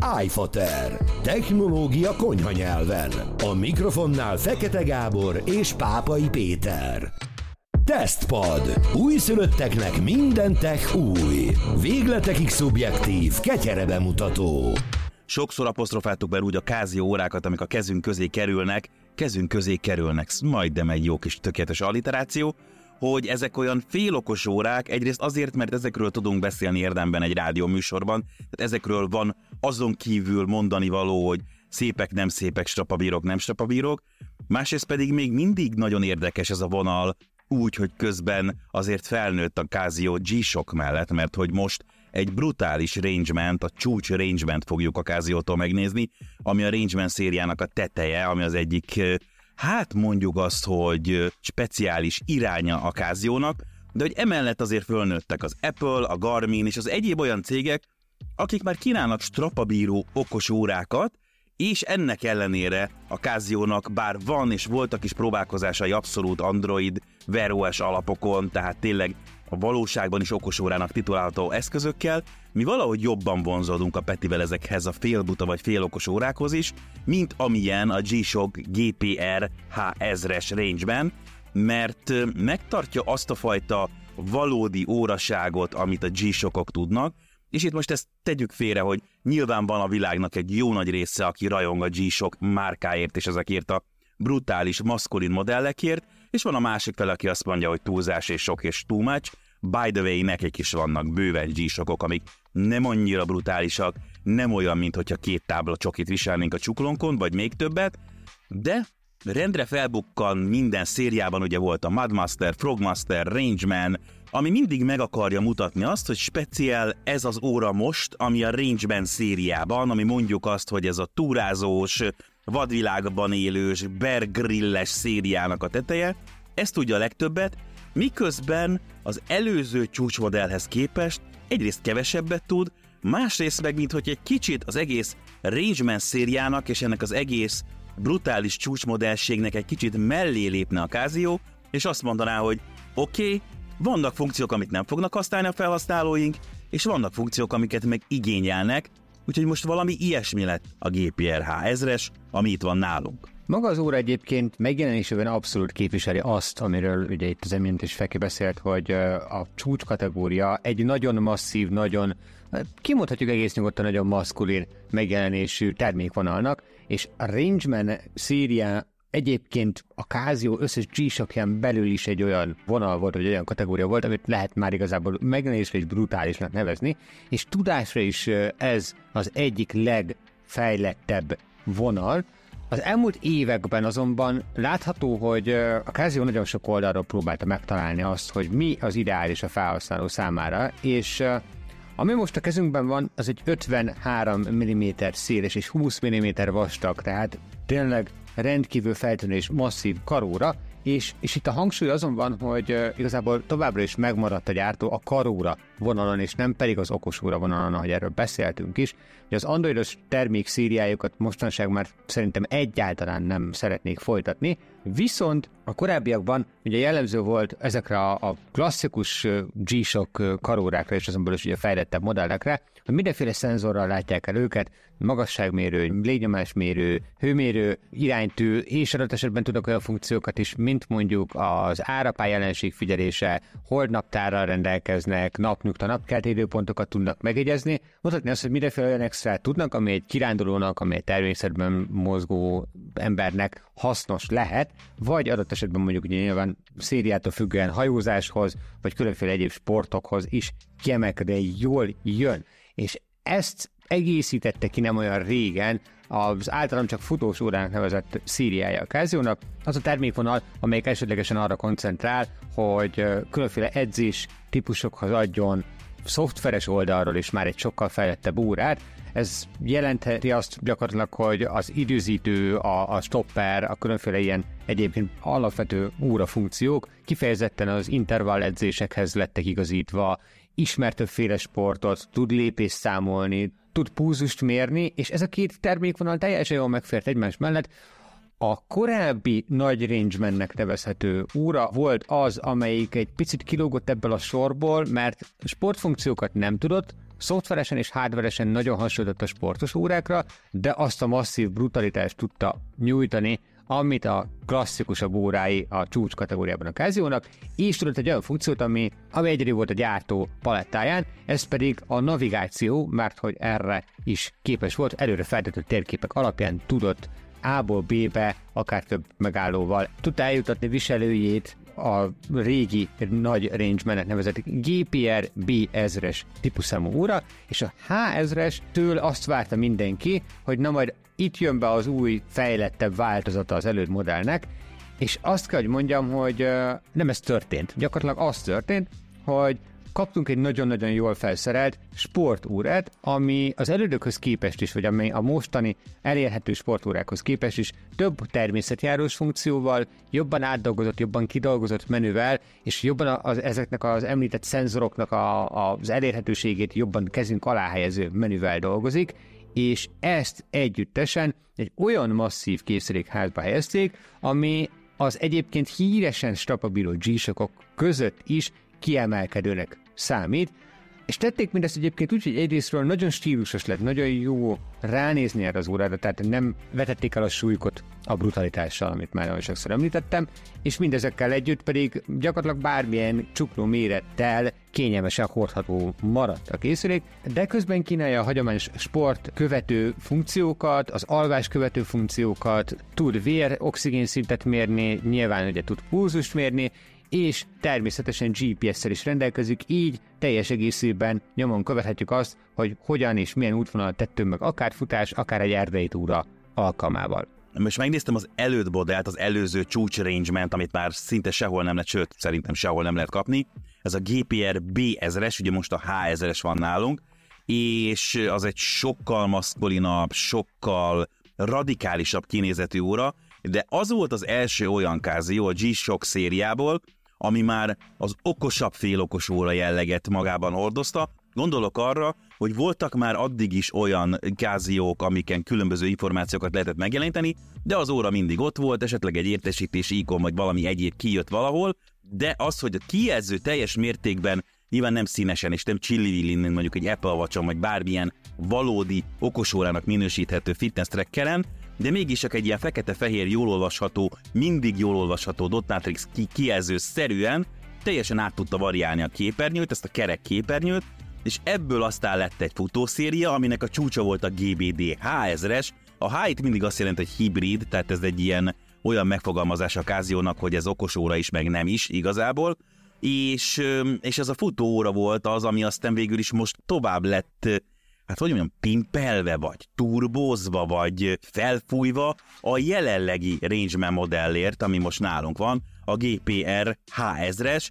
iFater. Technológia konyha nyelven. A mikrofonnál Fekete Gábor és Pápai Péter. Tesztpad. Újszülötteknek minden tech új. Végletekig szubjektív, ketyere bemutató. Sokszor apostrofáltuk be úgy a Casio órákat, amik a kezünk közé kerülnek, majdnem egy jó kis tökéletes alliteráció, hogy ezek olyan félokos órák, egyrészt azért, mert ezekről tudunk beszélni érdemben egy rádióműsorban, tehát ezekről van azon kívül mondani való, hogy szépek, nem szépek, strapabírok, nem strapabírok, másrészt pedig még mindig nagyon érdekes ez a vonal, úgy, hogy közben azért felnőtt a Casio G-Shock mellett, mert hogy most egy brutális rangeband, a csúcs rangeband fogjuk a Casio-tól megnézni, ami a rangeband szériának a teteje, ami az egyik, hát mondjuk azt, hogy speciális iránya a Casio-nak, de hogy emellett azért fölnőttek az Apple, a Garmin és az egyéb olyan cégek, akik már kínálnak strapabíró okos órákat, és ennek ellenére a Casio-nak bár van és voltak is próbálkozásai abszolút Android, Wear OS alapokon, tehát tényleg a valóságban is okosórának titulálható eszközökkel, mi valahogy jobban vonzódunk a Petivel ezekhez a félbuta vagy félokos órákhoz is, mint amilyen a G-Shock GPR H1000-es range-ben, mert megtartja azt a fajta valódi óraságot, amit a G-Shockok tudnak, és itt most ezt tegyük félre, hogy nyilván van a világnak egy jó nagy része, aki rajong a G-Shock márkáért és ezekért a brutális, maszkulin modellekért, és van a másik fel, aki azt mondja, hogy túlzás és sok és too much. By the way, nekik is vannak bőven G-Shockok, amik nem annyira brutálisak, nem olyan, mint hogyha 2 tábla csokit viselnénk a csuklónkon, vagy még többet, de rendre felbukkan minden szériában, ugye volt a Mudmaster, Frogmaster, Rangeman, ami mindig meg akarja mutatni azt, hogy speciál ez az óra most, ami a Rangeman szériában, ami mondjuk azt, hogy ez a túrázós, vadvilágban élős, Bear Grylles szériának a teteje, ez tudja a legtöbbet, miközben az előző csúcsmodellhez képest egyrészt kevesebbet tud, másrészt meg, mint hogy egy kicsit az egész Rangeman szériának és ennek az egész brutális csúcsmodellségnek egy kicsit mellé lépne a Casio, és azt mondaná, hogy oké, vannak funkciók, amit nem fognak használni a felhasználóink, és vannak funkciók, amiket meg igényelnek, úgyhogy most valami ilyesmi lett a GPR H1000-es, ami itt van nálunk. Maga az óra egyébként megjelenésében abszolút képviseli azt, amiről ugye itt az imént is Feki beszélt, hogy a csúcs kategória egy nagyon masszív, nagyon, kimondhatjuk egész nyugodtan, nagyon maszkulin megjelenésű termékvonalnak, és a Rangeman széria egyébként a Casio összes G-Shockján belül is egy olyan vonal volt, vagy olyan kategória volt, amit lehet már igazából megjelenésre is brutálisnak nevezni, és tudásra is ez az egyik legfejlettebb vonal. Az elmúlt években azonban látható, hogy a Casio nagyon sok oldalról próbálta megtalálni azt, hogy mi az ideális a felhasználó számára, és ami most a kezünkben van, az egy 53 mm széles és 20 mm vastag, tehát tényleg rendkívül feltűnő és masszív karóra, és itt a hangsúly azon van, hogy igazából továbbra is megmaradt a gyártó a karóra vonalon, és nem pedig az okosóra vonalon, ahogy erről beszéltünk is. Ugye az androidos termék szériájukat mostanság már szerintem egyáltalán nem szeretnék folytatni, viszont a korábbiakban ugye jellemző volt ezekre a klasszikus G-Shock karórákra, és azonból is ugye fejlettebb modellekre, hogy mindenféle szenzorral látják el őket, magasságmérő, légnyomásmérő, hőmérő, iránytű, és adott esetben tudnak olyan funkciókat is, mint mondjuk az árapály jelenség figyelése, holdnaptárral rendelkeznek, napnyugta, napkelt időpontokat tudnak megjegyezni, mutatni azt, hogy mindenféle olyan extrát tudnak, ami egy kirándulónak, ami egy természetben mozgó embernek hasznos lehet, vagy adott esetben mondjuk ugye nyilván szériától függően hajózáshoz, vagy különféle egyéb sportokhoz is kiemelkedően jól jön. És ezt egészítette ki nem olyan régen az általam csak futós órának nevezett szériája a Casio-nak, az a termékvonal, amelyik esetlegesen arra koncentrál, hogy különféle edzés típusokhoz adjon szoftveres oldalról is már egy sokkal fejlettebb órát. Ez jelentheti azt gyakorlatilag, hogy az időzítő, a stopper, a különféle ilyen egyébként alapvető órafunkciók kifejezetten az intervall edzésekhez lettek igazítva, ismer többféle sportot, tud lépést számolni, tud pulzust mérni, és ez a két termékvonal teljesen jól megfért egymás mellett. A korábbi nagy rangemannek nevezhető óra volt az, amelyik egy picit kilógott ebből a sorból, mert sportfunkciókat nem tudott, szoftveresen és hardveresen nagyon hasonlított a sportos órákra, de azt a masszív brutalitást tudta nyújtani, amit a klasszikusabb órái a csúcs kategóriában a Casio-nak, és tudott egy olyan funkciót, ami egyedül volt a gyártó palettáján, ez pedig a navigáció, mert hogy erre is képes volt, előre feltöltött térképek alapján tudott A-ból B-be, akár több megállóval tudta eljutatni viselőjét a régi nagy rangemannek nevezett GPR B1000-es típusszámú óra, és a H1000-estől azt várta mindenki, hogy na majd itt jön be az új, fejlettebb változata az előtt modellnek, és azt kell, hogy mondjam, hogy nem ez történt. Gyakorlatilag az történt, hogy kaptunk egy nagyon-nagyon jól felszerelt sportórát, ami az elődökhöz képest is, vagy ami a mostani elérhető sportórákhoz képest is több természetjárós funkcióval, jobban átdolgozott, jobban kidolgozott menüvel, és jobban ezeknek az említett szenzoroknak az elérhetőségét jobban kezünk alá helyező menüvel dolgozik, és ezt együttesen egy olyan masszív készülékházba helyezték, ami az egyébként híresen stabiló G-Shockok között is kiemelkedőnek számít, és tették mindezt egyébként úgy, hogy egyrésztről nagyon stílusos lett, nagyon jó ránézni erre az órára, tehát nem vetették el a súlykot a brutalitással, amit már nagyon sokszor említettem, és mindezekkel együtt pedig gyakorlatilag bármilyen csukló mérettel kényelmesen hordható maradt a készülék, de közben kínálja a hagyományos sport követő funkciókat, az alvás követő funkciókat, tud vér-oxigénszintet mérni, nyilván ugye tud pulzust mérni, és természetesen GPS-szel is rendelkezik, így teljes egészében nyomon követhetjük azt, hogy hogyan és milyen útvonalat tettünk meg akár futás, akár egy erdei túra alkalmával. Most megnéztem az előtt modellt, az előző csúcs range-ment, amit már szinte sehol nem lehet, sőt, szerintem sehol nem lehet kapni. Ez a GPR B1000-es, ugye most a H1000-es van nálunk, és az egy sokkal maszkulinabb, sokkal radikálisabb kinézetű óra, de az volt az első olyan Casio a G-Shock szériából, ami már az okosabb félokos óra jelleget magában hordozta. Gondolok arra, hogy voltak már addig is olyan Casiók, amiken különböző információkat lehetett megjeleníteni, de az óra mindig ott volt, esetleg egy értesítési ikon vagy valami egyéb kijött valahol, de az, hogy a kijelző teljes mértékben nyilván nem színesen és nem csillivilin, mint mondjuk egy Apple Watch-on vagy bármilyen valódi okosórának minősíthető fitness trackeren, de mégis csak egy ilyen fekete-fehér, jól olvasható, mindig jól olvasható dot matrix kijelző szerűen teljesen át tudta variálni a képernyőt, ezt a kerek képernyőt, és ebből aztán lett egy futószéria, aminek a csúcsa volt a GBD H1000-es. A H itt mindig azt jelenti, hogy hibrid, tehát ez egy ilyen olyan megfogalmazás a Casio-nak, hogy ez okos óra is, meg nem is igazából, és ez a futóóra volt az, ami aztán végül is most tovább lett, hát hogy mondjam, pimpelve, vagy turbózva, vagy felfújva a jelenlegi Rangeman modellért, ami most nálunk van, a GPR H1000-es,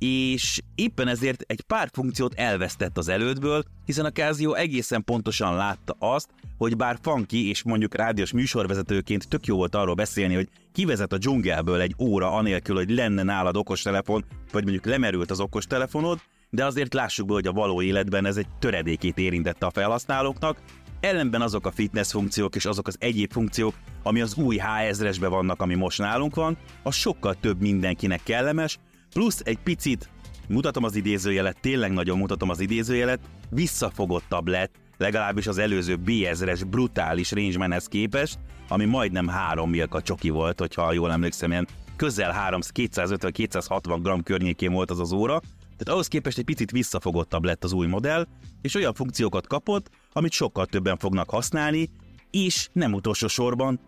és éppen ezért egy pár funkciót elvesztett az elődből, hiszen a Casio egészen pontosan látta azt, hogy bár funky és mondjuk rádiós műsorvezetőként tök jó volt arról beszélni, hogy kivezet a dzsungelből egy óra anélkül, hogy lenne nálad okostelefon, vagy mondjuk lemerült az okostelefonod, de azért lássuk be, hogy a való életben ez egy töredékét érintette a felhasználóknak, ellenben azok a fitness funkciók és azok az egyéb funkciók, ami az új H1000-esben vannak, ami most nálunk van, az sokkal több mindenkinek kellemes, plusz egy picit, mutatom az idézőjelet, tényleg nagyon mutatom az idézőjelet, visszafogottabb lett, legalábbis az előző B1000-es brutális Rangemanhez képest, ami majdnem 3 milka csoki volt, hogyha jól emlékszem, ilyen közel 250-260 g környékén volt az óra, tehát ahhoz képest egy picit visszafogottabb lett az új modell, és olyan funkciókat kapott, amit sokkal többen fognak használni, és nem utolsó sorban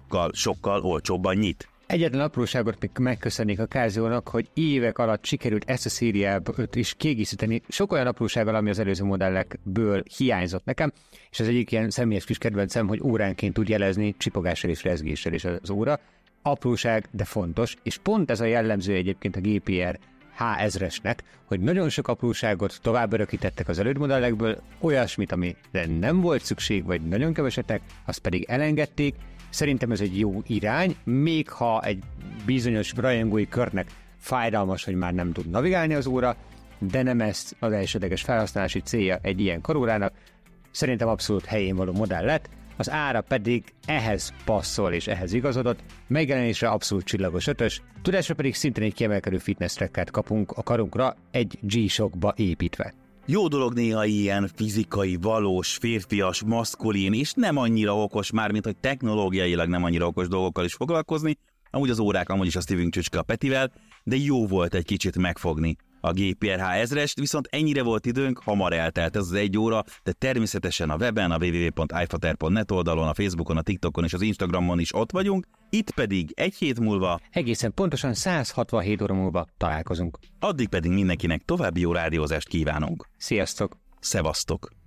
sokkal olcsóbban nyit. Egyetlen apróságot még megköszönnék a Casio-nak, hogy évek alatt sikerült ezt a szériát is kiegészíteni sok olyan aprósággal, ami az előző modellekből hiányzott nekem, és az egyik ilyen személyes kis kedvencem, hogy óránként tud jelezni csipogással és rezgéssel is az óra. Apróság, de fontos, és pont ez a jellemző egyébként a GPR H1000-esnek, hogy nagyon sok apróságot tovább örökítettek az elődmodellekből, olyasmit, amire nem volt szükség, vagy nagyon kevesetek, azt pedig elengedték. Szerintem ez egy jó irány, még ha egy bizonyos rajongói körnek fájdalmas, hogy már nem tud navigálni az óra, de nem ez az elsődleges felhasználási célja egy ilyen karórának. Szerintem abszolút helyén való modell lett, az ára pedig ehhez passzol és ehhez igazodott, megjelenésre abszolút csillagos 5-ös, tudásra pedig szintén egy kiemelkedő fitness tracket kapunk a karunkra egy G-Shockba építve. Jó dolog néha ilyen fizikai, valós, férfias, maszkulin, és nem annyira okos már, mint hogy technológiailag nem annyira okos dolgokkal is foglalkozni. Amúgy az órák, amúgy is a szívünk csücske a Petivel, de jó volt egy kicsit megfogni a GPRH 1000-est, viszont ennyire volt időnk, hamar eltelt ez az 1 óra, de természetesen a weben, a www.ifater.net oldalon, a Facebookon, a TikTokon és az Instagramon is ott vagyunk, itt pedig egy hét múlva, egészen pontosan 167 óra múlva találkozunk. addig pedig mindenkinek további jó rádiózást kívánunk. Sziasztok! Szevasztok!